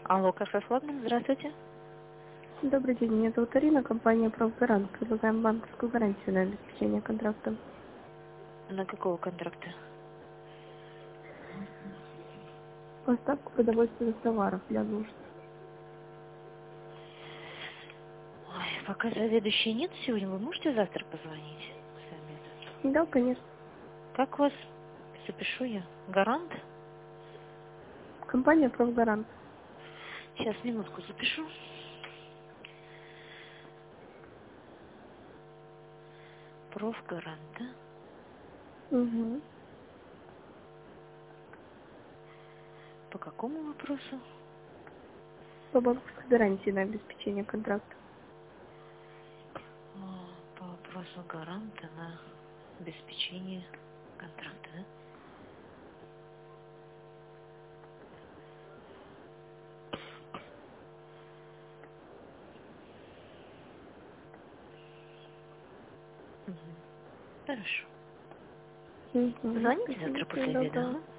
Алло, кафе Флагман, здравствуйте. Добрый день, меня зовут Арина, компания «Правгарант». Предлагаем банковскую гарантию на обеспечение контракта. На какого контракта? Поставку продовольственных товаров для нужд. Ой, пока заведующей нет сегодня, вы можете завтра позвонить с обеда? Да, конечно. Как вас? Запишу я. Гарант? Компания «Правгарант». Сейчас, минутку запишу. Профгарант, да? Угу. По какому вопросу? По банковской гарантии на обеспечение контракта. По вопросу гаранта на обеспечение контракта, да? Угу. Хорошо. Угу. Звоните завтра после обеда, Доброго. ага?